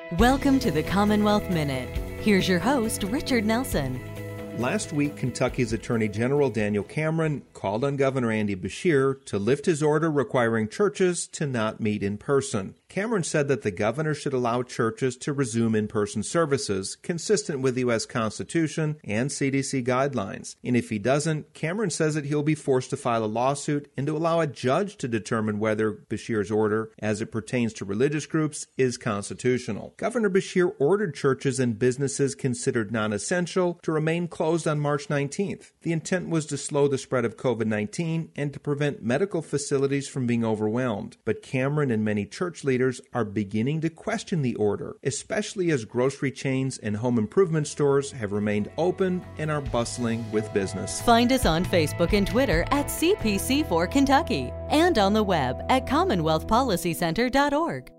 Welcome to the Commonwealth Minute. Here's your host, Richard Nelson. Last week, Kentucky's Attorney General Daniel Cameron called on Governor Andy Beshear to lift his order requiring churches to not meet in person. Cameron said that the governor should allow churches to resume in-person services consistent with the U.S. Constitution and CDC guidelines. And if he doesn't, Cameron says that he'll be forced to file a lawsuit and to allow a judge to determine whether Beshear's order, as it pertains to religious groups, is constitutional. Governor Beshear ordered churches and businesses considered non-essential to remain closed on March 19th. The intent was to slow the spread of COVID-19 and to prevent medical facilities from being overwhelmed. But Cameron and many church leaders are beginning to question the order, especially as grocery chains and home improvement stores have remained open and are bustling with business. Find us on Facebook and Twitter at CPC4 Kentucky and on the web at CommonwealthPolicyCenter.org.